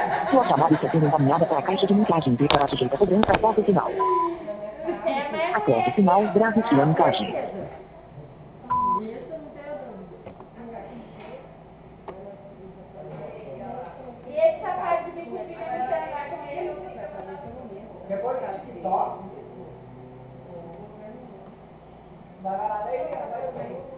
Sua chamada está sendo encaminhada para a caixa de mensagem e para sujeita a cobrança após o sinal. Após o sinal, grave sua mensagem. E essa parte de que fica no celular também não fica Depois do TikTok. Da galera aí,